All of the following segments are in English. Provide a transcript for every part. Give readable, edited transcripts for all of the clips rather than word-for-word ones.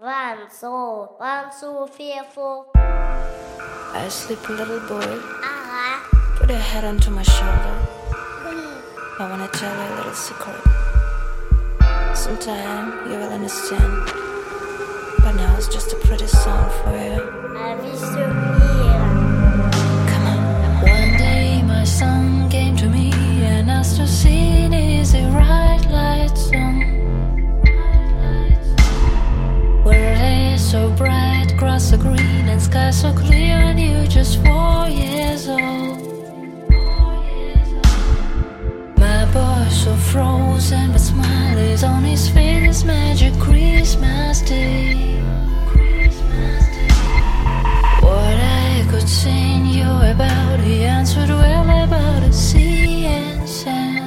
One, two, fearful. I sleep, little boy. Put your head onto my shoulder. I wanna tell you a little secret. Sometime you will understand. But now it's just a pretty song for you. I wish you here. Come on. One day my son came to me and asked to sing is a right light song. Where it is so bright, grass so green and sky so clear, and you just 4 years old. My boy so frozen but smile is on his face this magic Christmas day. What I could sing you about, he answered well about the sea and sand.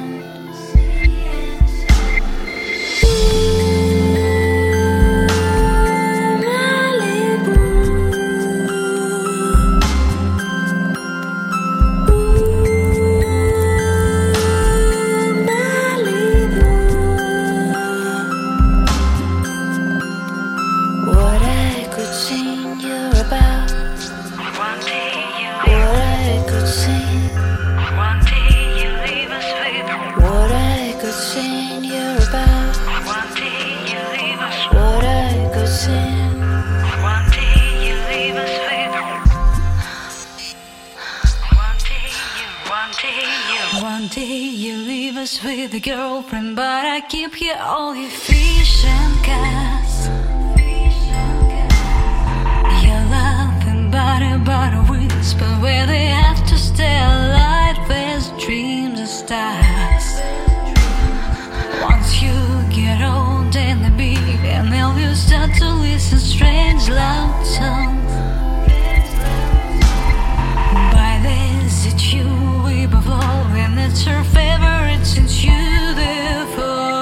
One day you leave us with a girlfriend, but I keep here all your fish and cats. You're laughing about a whisper where they have to stay alive with dreams and stars. Once you get old and the big, and then you start to listen strange loud songs. By this it's you we evolve, and it's her favorite since you therefore.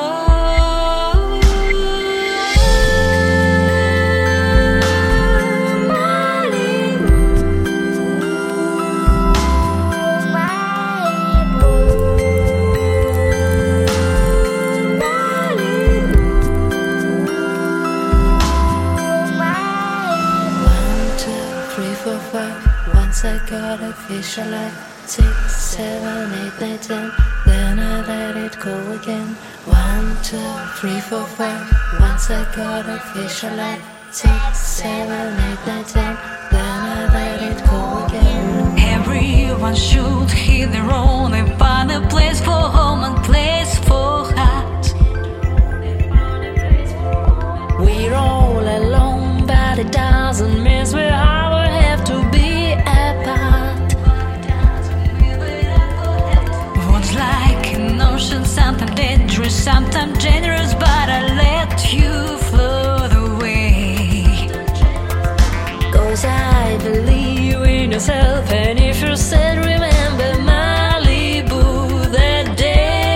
Once I got a fish alive. 6, 7, 8, 9, 10. Then I let it go again. 1, 2, 3, 4, 5. Once I got a fish alive. 6, 7, 8, 9, 10. Then I let it go again. Everyone should hit their own and find a place for home and place for heart. We're all alone, but it doesn't mean we all have to be apart. What's like an ocean, sometimes dangerous, sometimes generous, but I let you float away. 'Cause I believe in yourself, and if you're sad, remember Malibu that day.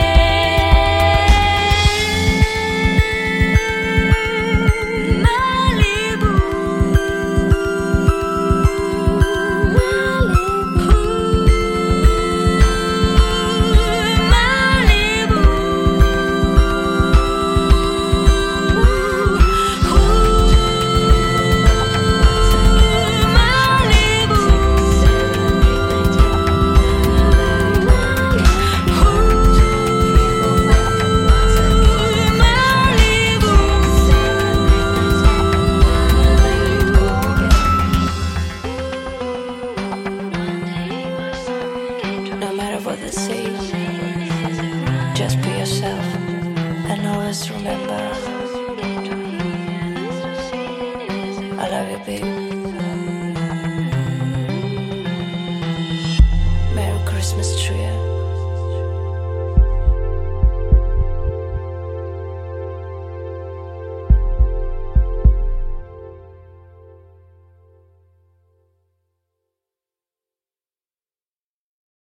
What they say, just be yourself and always remember